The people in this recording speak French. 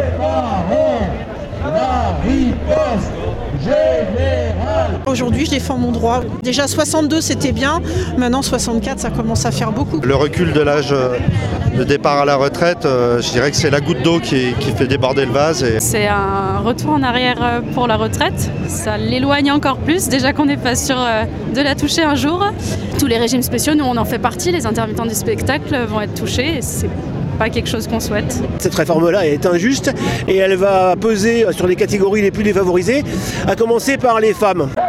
Préparons la riposte générale. Aujourd'hui, je défends mon droit. Déjà 62, c'était bien. Maintenant 64, ça commence à faire beaucoup. Le recul de l'âge de départ à la retraite, je dirais que c'est la goutte d'eau qui fait déborder le vase. C'est un retour en arrière pour la retraite. Ça l'éloigne encore plus, déjà qu'on n'est pas sûr de la toucher un jour. Tous les régimes spéciaux, nous on en fait partie. Les intermittents du spectacle vont être touchés. Et c'est pas quelque chose qu'on souhaite. Cette réforme-là est injuste et elle va peser sur les catégories les plus défavorisées, à commencer par les femmes.